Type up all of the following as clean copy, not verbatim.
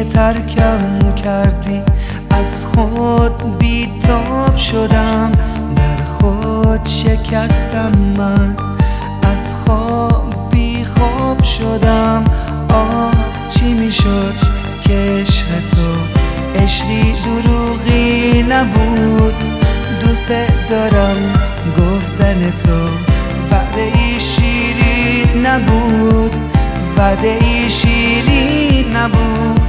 ترکم کردی، از خود بی‌تاب شدم، در خود شکستم، من از خواب بی خواب شدم. آه چی میشد که عشق تو عشقی دروغی نبود، دوست دارم گفتن تو وعده ای شیرین نبود، وعده ای شیرین نبود.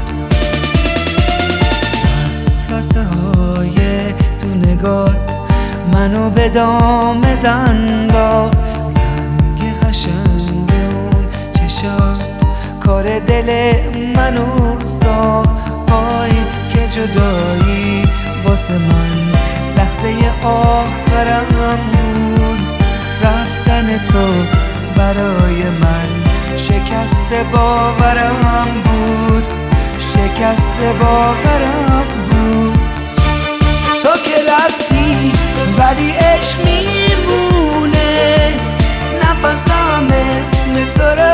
وسوسه های تو نگاه منو به دام انداخت، رنگ قشنگ اون چشات کار دل منو ساخت. وای که جدایی واسه من لحظه آخرم بود، رفتن تو برای من شکست باورم بود، شکست باورم بود. تو که رفتی ولی عشق میمونه، نفسم اسم تو رو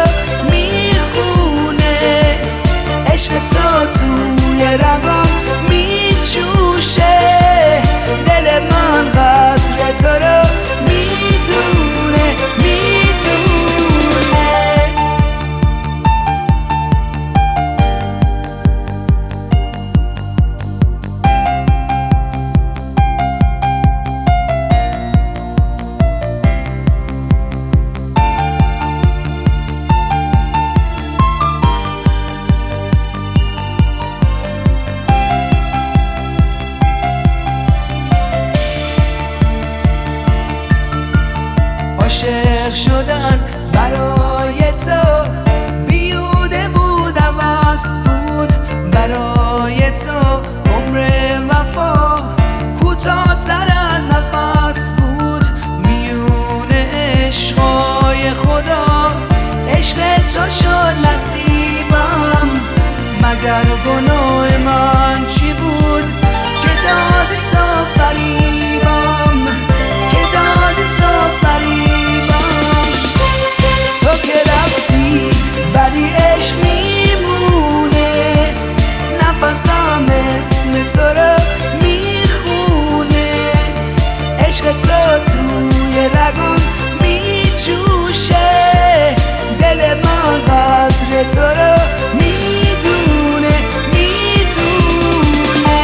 میخونه، عشق تو توی رگام میجوشه، دل من قدر تو رو میدونه، میدونه. عاشق شدن برای تو بیهوده بود، عوض بود برای تو، عمر وفا کوتاه‌تر از نفس بود، میون عشقای خدا عشق تو شد نصیبم. مگر گناه من چی بود که دادی تو فریبم، که دادی تو فریبم. تو که رفتی ولی عشق میمونه، نفسم اسم تو رو میخونه، عشق تو توی رگم میجوشه، دل من قدر تو رو میدونه، میدونه.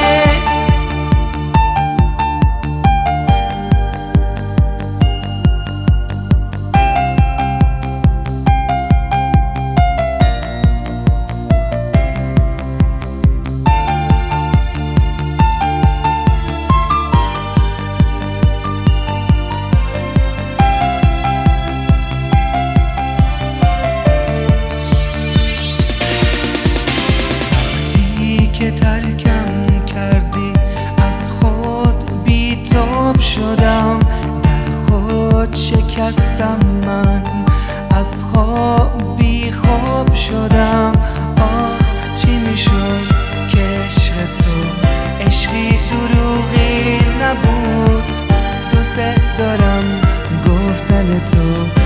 ترکم کردی، از خود بی‌تاب شدم، در خود شکستم، من از خواب بی خواب شدم. آه چی میشد که عشق تو عشقی دروغی نبود، دوست دارم گفتن تو